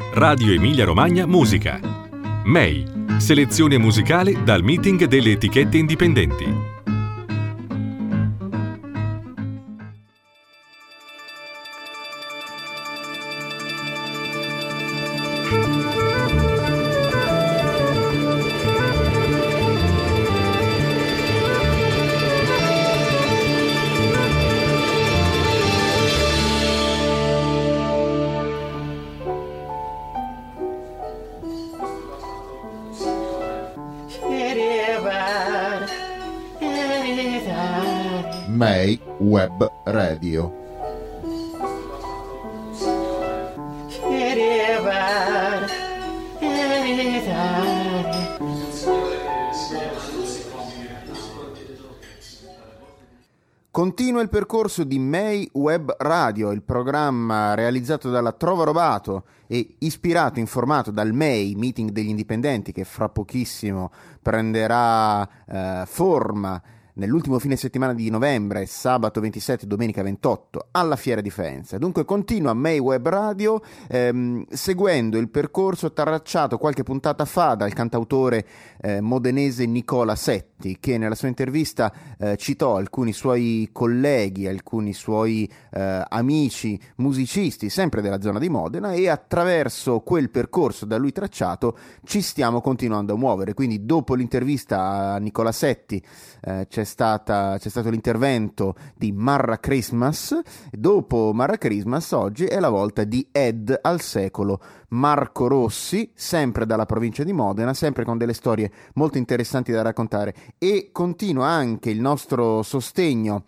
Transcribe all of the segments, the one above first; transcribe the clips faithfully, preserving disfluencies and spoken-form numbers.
Radio Emilia Romagna Musica. M E I, selezione musicale dal meeting delle etichette indipendenti. M E I Web Radio. Continua il percorso di M E I Web Radio, il programma realizzato dalla Trova Robato e ispirato, informato dal M E I, Meeting degli Indipendenti, che fra pochissimo prenderà eh, forma nell'ultimo fine settimana di novembre, sabato ventisette, domenica ventotto, alla Fiera di Faenza. Dunque continua M E I Web Radio ehm, seguendo il percorso tracciato qualche puntata fa dal cantautore eh, modenese Nicola Setti, che nella sua intervista eh, citò alcuni suoi colleghi, alcuni suoi eh, amici musicisti, sempre della zona di Modena, e attraverso quel percorso da lui tracciato ci stiamo continuando a muovere. Quindi dopo l'intervista a Nicola Setti eh, c'è Stata, c'è stato l'intervento di Marra Christmas. Dopo Marra Christmas oggi è la volta di Ed al secolo, Marco Rossi, sempre dalla provincia di Modena, sempre con delle storie molto interessanti da raccontare, e continua anche il nostro sostegno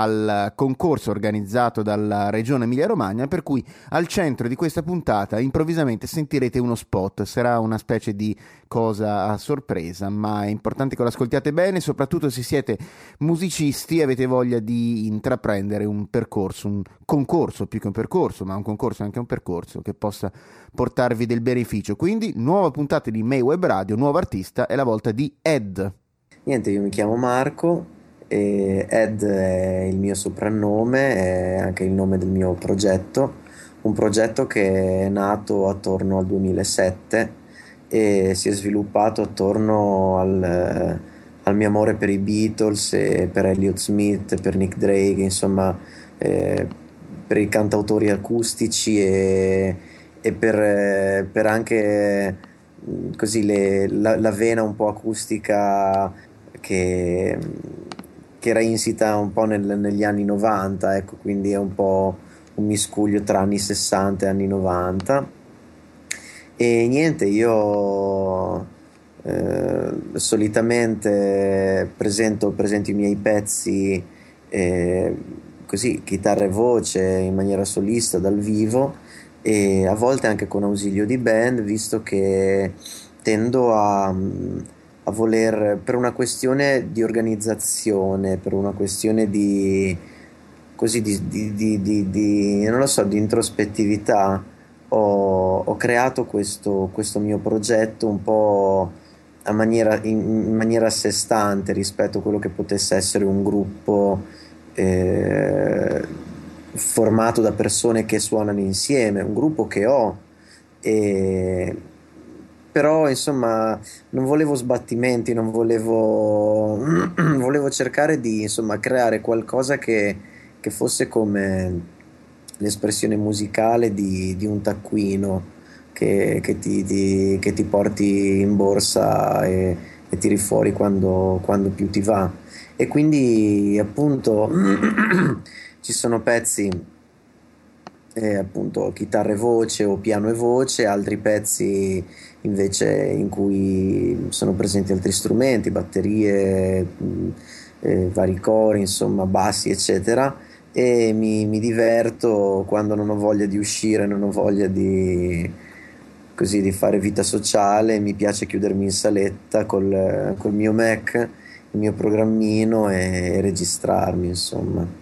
al concorso organizzato dalla Regione Emilia-Romagna, per cui al centro di questa puntata improvvisamente sentirete uno spot. Sarà una specie di cosa a sorpresa, ma è importante che lo ascoltiate bene, soprattutto se siete musicisti e avete voglia di intraprendere un percorso, un concorso più che un percorso, ma un concorso è anche un percorso che possa portarvi del beneficio. Quindi nuova puntata di M E I Web Radio, nuovo artista, è la volta di Ed. Niente, io mi chiamo Marco e Ed è il mio soprannome, è anche il nome del mio progetto, un progetto che è nato attorno al duemilasette e si è sviluppato attorno al, al mio amore per i Beatles e per Elliott Smith, per Nick Drake, insomma eh, per i cantautori acustici e, e per, per anche così le, la, la vena un po' acustica che che era insita un po' nel, negli anni novanta, ecco, quindi è un po' un miscuglio tra anni sessanta e anni novanta. E niente, io eh, solitamente presento, presento i miei pezzi eh, così, chitarra e voce, in maniera solista, dal vivo, e a volte anche con ausilio di band, visto che tendo a a voler, per una questione di organizzazione, per una questione di così di, di, di, di, di non lo so, di introspettività, ho, ho creato questo, questo mio progetto un po' a maniera, in, in maniera a sé stante rispetto a quello che potesse essere un gruppo eh, formato da persone che suonano insieme, un gruppo che ho, e però insomma non volevo sbattimenti, non volevo volevo cercare di insomma creare qualcosa che, che fosse come l'espressione musicale di, di un taccuino che, che, ti, ti, che ti porti in borsa e, e tiri fuori quando, quando più ti va. E quindi appunto ci sono pezzi eh, appunto chitarra e voce o piano e voce, altri pezzi invece in cui sono presenti altri strumenti, batterie, eh, vari cori, insomma bassi eccetera, e mi, mi diverto quando non ho voglia di uscire, non ho voglia di così di fare vita sociale, mi piace chiudermi in saletta col, col mio Mac, il mio programmino, e, e registrarmi, insomma.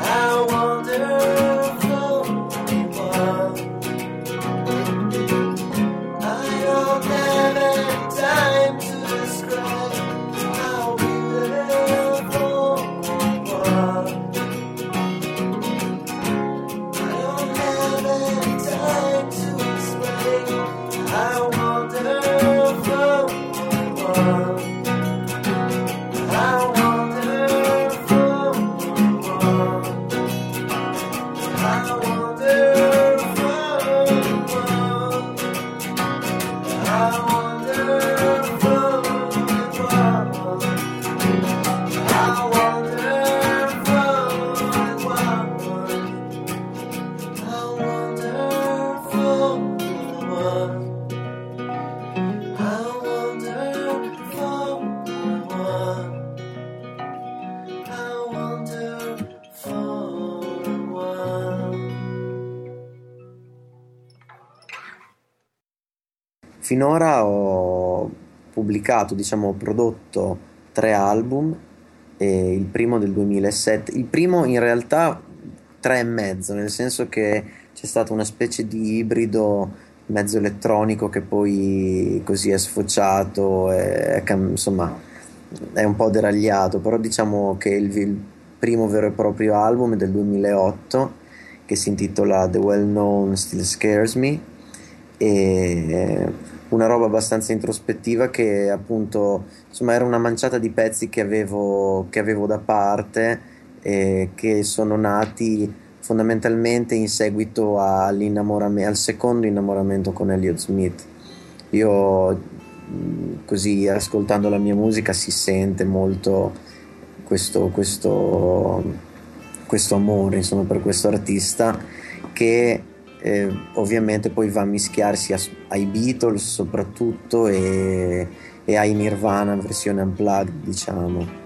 Finora ho pubblicato, diciamo, ho prodotto tre album, e il primo del duemilasette, il primo in realtà tre e mezzo, nel senso che c'è stato una specie di ibrido mezzo elettronico che poi così è sfociato, è, è, insomma è un po' deragliato, però diciamo che il, il primo vero e proprio album è del duemilaotto, che si intitola The Well Known Still Scares Me, e una roba abbastanza introspettiva che appunto, insomma, era una manciata di pezzi che avevo, che avevo da parte, e che sono nati fondamentalmente in seguito all'innamoramento, al secondo innamoramento con Elliott Smith. Io, così, ascoltando la mia musica, si sente molto questo, questo, questo amore, insomma, per questo artista, che Eh, ovviamente poi va a mischiarsi a, ai Beatles soprattutto, e, e ai Nirvana versione unplugged, diciamo.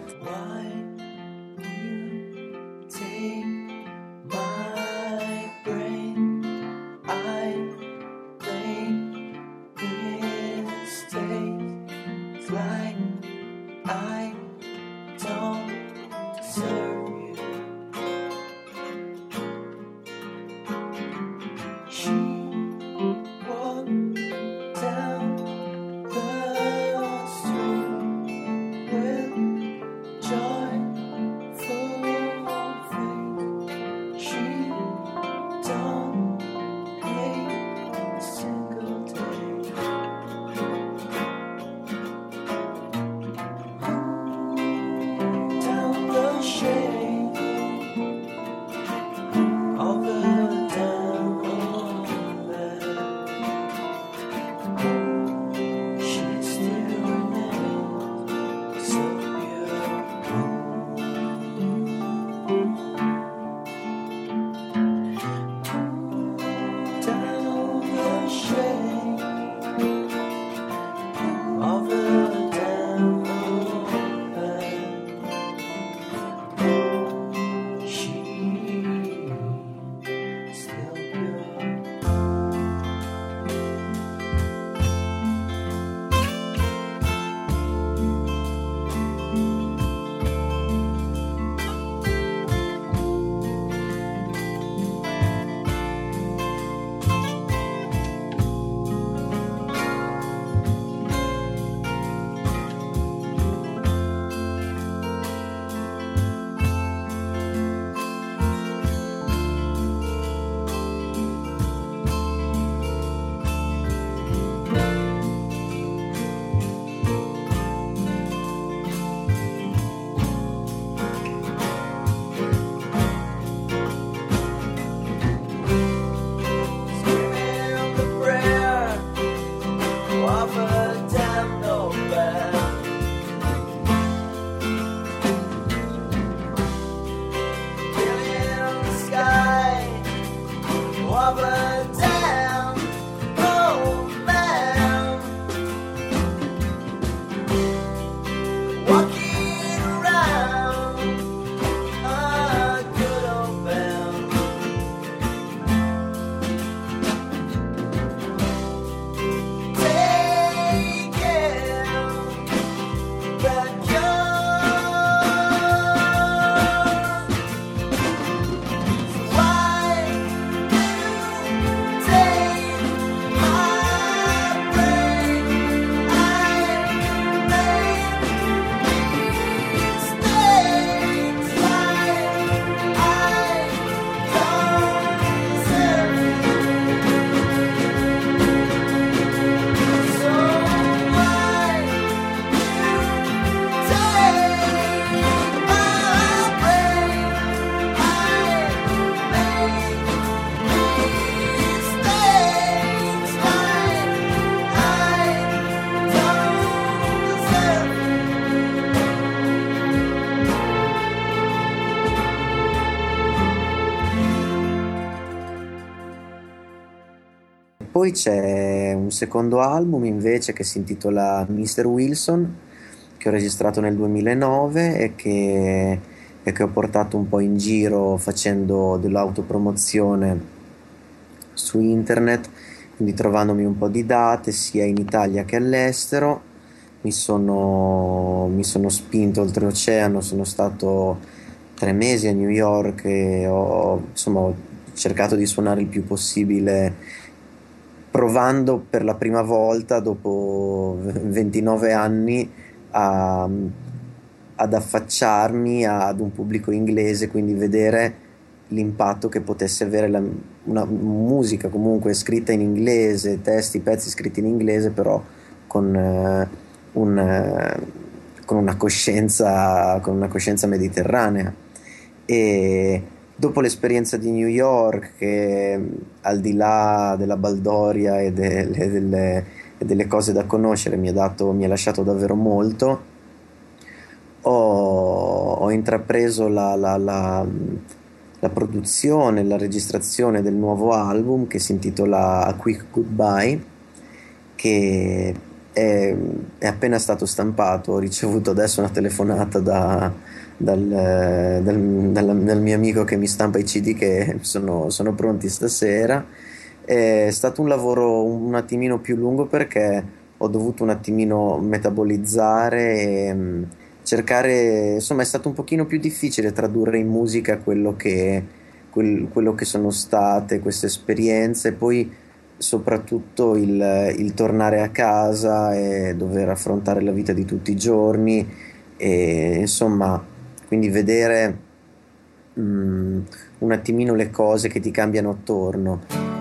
Poi c'è un secondo album invece che si intitola mister Wilson, che ho registrato nel duemilanove e che, e che ho portato un po' in giro facendo dell'autopromozione su internet, quindi trovandomi un po' di date sia in Italia che all'estero. Mi sono, mi sono spinto oltreoceano, sono stato tre mesi a New York e ho, insomma, ho cercato di suonare il più possibile, provando per la prima volta dopo ventinove anni a, ad affacciarmi ad un pubblico inglese, quindi vedere l'impatto che potesse avere la, una musica comunque scritta in inglese, testi, pezzi scritti in inglese, però con, eh, un, eh, con una coscienza, con una coscienza mediterranea. E dopo l'esperienza di New York, che al di là della baldoria e delle, delle, delle cose da conoscere mi ha dato, mi ha lasciato davvero molto, ho, ho intrapreso la, la, la, la produzione, la registrazione del nuovo album che si intitola A Quick Goodbye, che è, è appena stato stampato. Ho ricevuto adesso una telefonata da Dal, dal, dal, dal mio amico che mi stampa i C D che sono, sono pronti stasera. È stato un lavoro un attimino più lungo perché ho dovuto un attimino metabolizzare e mh, cercare, insomma è stato un pochino più difficile tradurre in musica quello che, quel, quello che sono state queste esperienze, e poi soprattutto il, il tornare a casa e dover affrontare la vita di tutti i giorni, e insomma quindi vedere mm, un attimino le cose che ti cambiano attorno.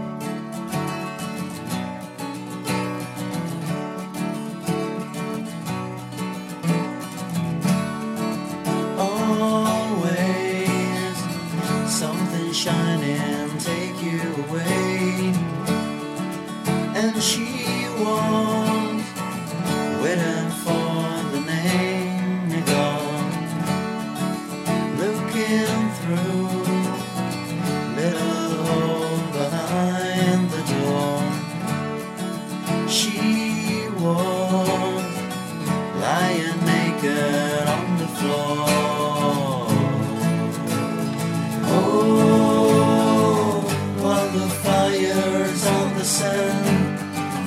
Always something shining take you away, and she was waiting for the name you got. Looking through little hole behind the door, she was lying naked on the floor. Oh, while the fire's on the sand,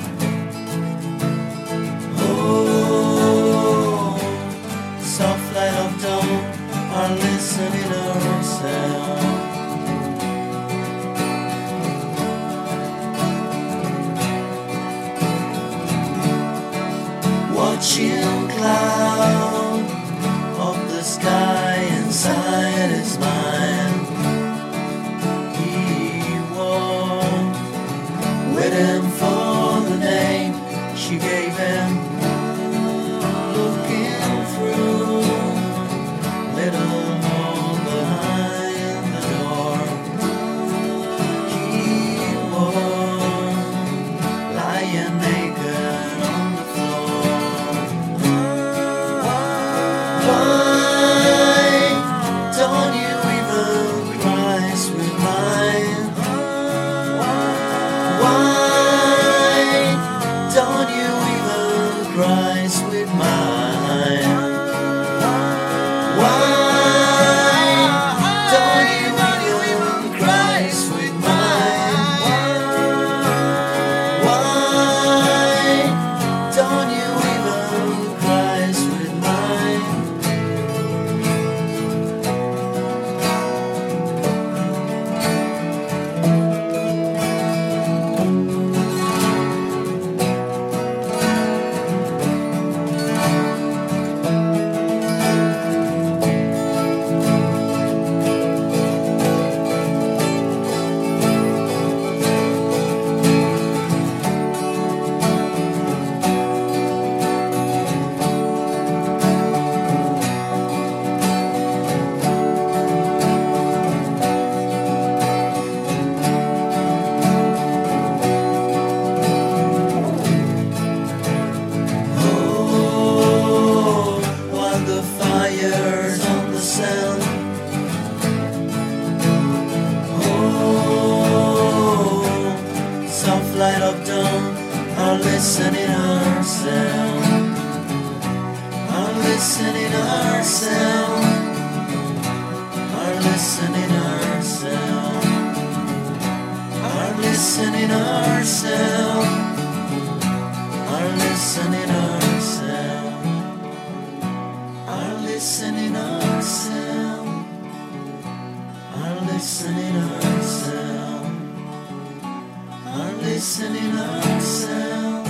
listening ourselves, are listening ourselves, are listening ourselves, are listening ourselves, are listening ourselves, are listening ourselves, are listening ourselves, are listening ourselves,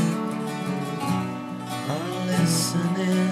are listening.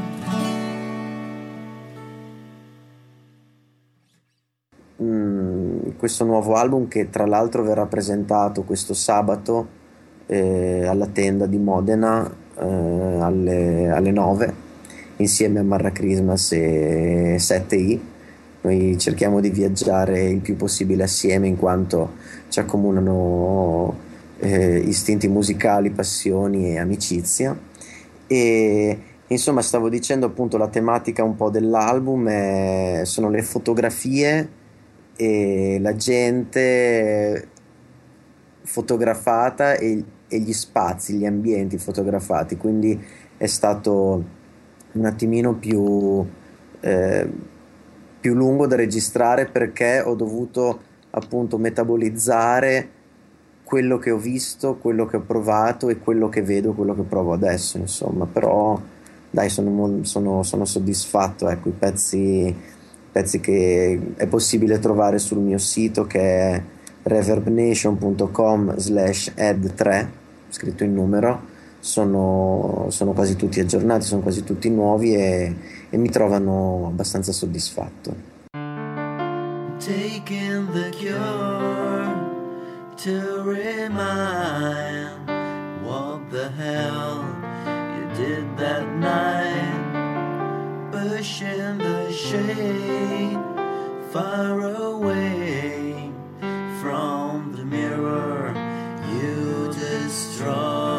Mm, questo nuovo album, che tra l'altro verrà presentato questo sabato eh, alla tenda di Modena eh, alle, alle nove, insieme a Marra Christmas e sette i. Noi cerchiamo di viaggiare il più possibile assieme, in quanto ci accomunano eh, istinti musicali, passioni e amicizia. E insomma, stavo dicendo, appunto, la tematica un po' dell'album è, sono le fotografie e la gente fotografata e, e gli spazi, gli ambienti fotografati. Quindi è stato un attimino più eh, più lungo da registrare, perché ho dovuto appunto metabolizzare quello che ho visto, quello che ho provato e quello che vedo, quello che provo adesso, insomma. Però dai, sono, sono, sono soddisfatto, ecco. I pezzi, pezzi che è possibile trovare sul mio sito, che è reverbnation punto com slash ed tre, scritto in numero, sono, sono quasi tutti aggiornati, sono quasi tutti nuovi e, e mi trovano abbastanza soddisfatto. Taking the cure to remind what the hell you did that night, pushing the shade far away from the mirror you destroy.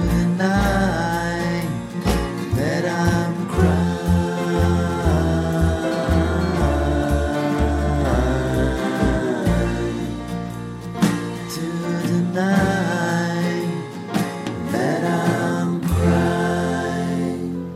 the night that I'm crying, to the night that I'm crying.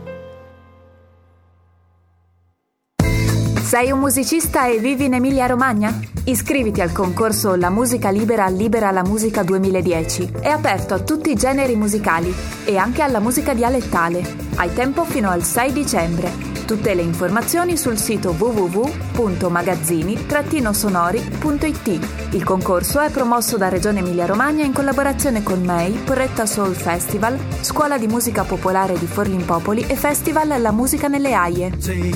Sei un musicista e vivi in Emilia-Romagna? Iscriviti al concorso La musica libera libera la musica duemiladieci. È aperto a tutti i generi musicali e anche alla musica dialettale. Hai tempo fino al sei dicembre. Tutte le informazioni sul sito w w w punto magazzini sonori punto i t. Il concorso è promosso da Regione Emilia-Romagna in collaborazione con M E I, Porretta Soul Festival, Scuola di Musica Popolare di Forlimpopoli e Festival La Musica nelle Aie.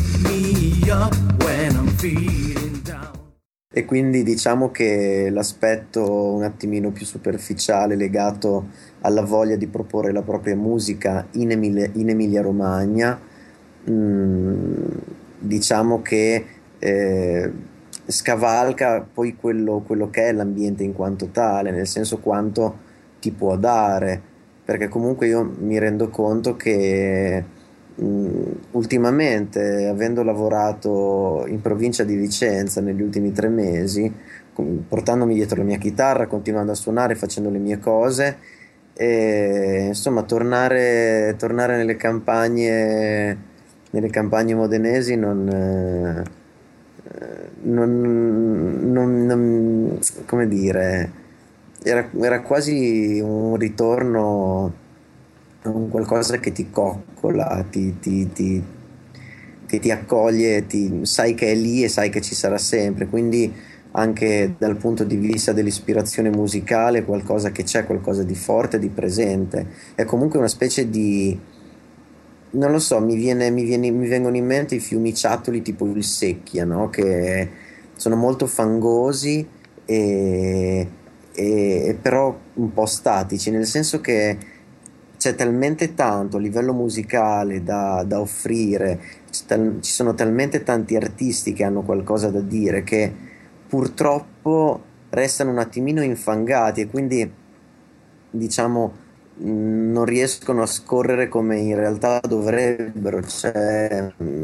E quindi diciamo che l'aspetto un attimino più superficiale legato alla voglia di proporre la propria musica in, Emilia, in Emilia-Romagna, mh, diciamo che eh, scavalca poi quello, quello che è l'ambiente in quanto tale, nel senso quanto ti può dare, perché comunque io mi rendo conto che ultimamente, avendo lavorato in provincia di Vicenza negli ultimi tre mesi, portandomi dietro la mia chitarra, continuando a suonare, facendo le mie cose, e insomma tornare, tornare nelle campagne nelle campagne modenesi non, non, non, non come dire, era, era quasi un ritorno, un qualcosa che ti coccola, ti, ti, ti, ti, ti accoglie, ti, sai che è lì e sai che ci sarà sempre, quindi anche dal punto di vista dell'ispirazione musicale qualcosa che c'è, qualcosa di forte, di presente, è comunque una specie di, non lo so, mi, viene, mi, viene, mi vengono in mente i fiumiciattoli tipo il Secchia, no? Che sono molto fangosi e, e, e però un po' statici, nel senso che c'è talmente tanto a livello musicale da, da offrire, tal- ci sono talmente tanti artisti che hanno qualcosa da dire che purtroppo restano un attimino infangati e quindi diciamo mh, non riescono a scorrere come in realtà dovrebbero. Cioè, mh,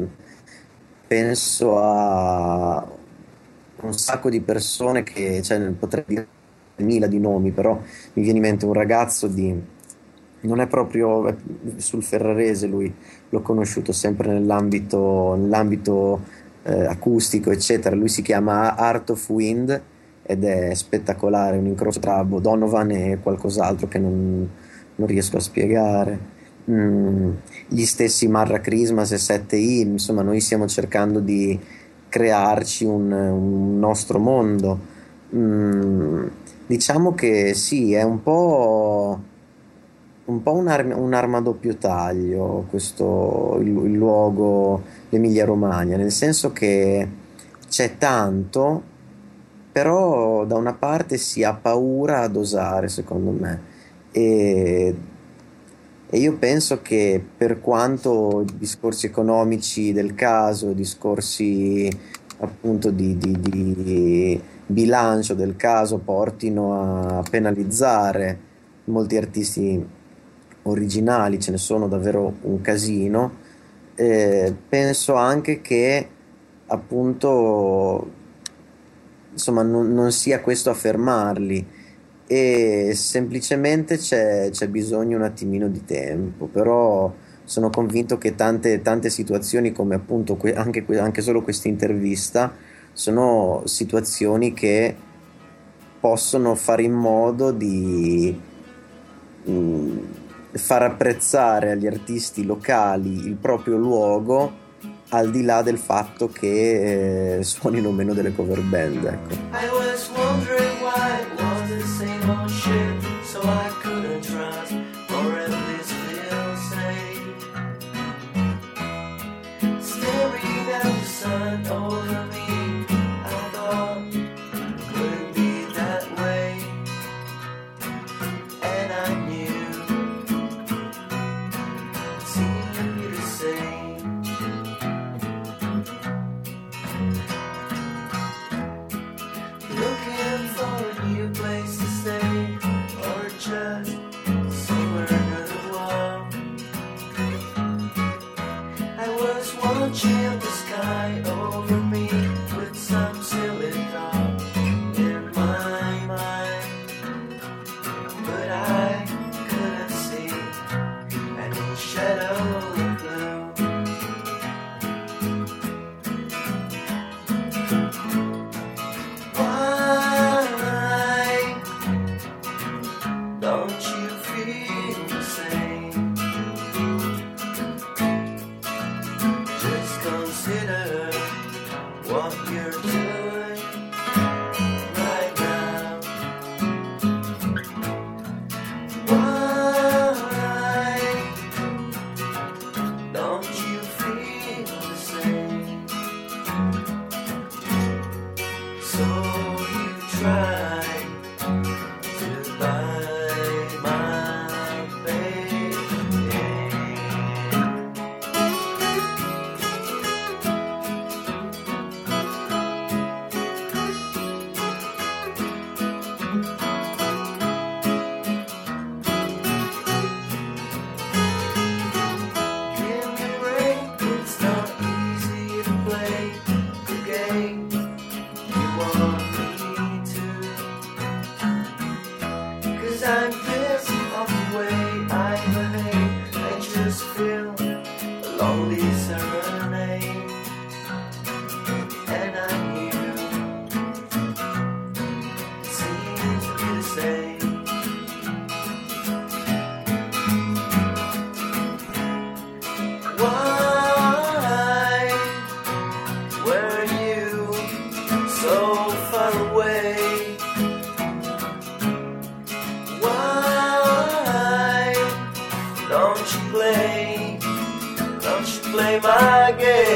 penso a un sacco di persone che, cioè, potrei dire mila di nomi, però mi viene in mente un ragazzo di, non è proprio sul ferrarese, lui l'ho conosciuto sempre nell'ambito, nell'ambito eh, acustico eccetera, lui si chiama Art of Wind ed è spettacolare, un incrocio tra Donovan e qualcos'altro che non, non riesco a spiegare. Mm, gli stessi Marra Christmas e sette i, insomma noi stiamo cercando di crearci un, un nostro mondo. Mm, diciamo che sì, è un po' un po' un'arma, un'arma a doppio taglio questo, il, il luogo, l'Emilia Romagna, nel senso che c'è tanto, però da una parte si ha paura a dosare, secondo me, e, e io penso che per quanto i discorsi economici del caso, discorsi appunto di, di, di bilancio del caso portino a penalizzare molti artisti originali, ce ne sono davvero un casino, eh, penso anche che appunto insomma non, non sia questo a fermarli e semplicemente c'è, c'è bisogno un attimino di tempo, però sono convinto che tante, tante situazioni come appunto que- anche, anche solo questa intervista sono situazioni che possono fare in modo di mh, far apprezzare agli artisti locali il proprio luogo, al di là del fatto che eh, suonino meno delle cover band, ecco. I was wondering why it was the same old shit, so I couldn't trust or at least feel safe. Staring at the sun over me, I thought, could it be that way? And I knew it seemed the same. Looking Don't you play, don't you play my game.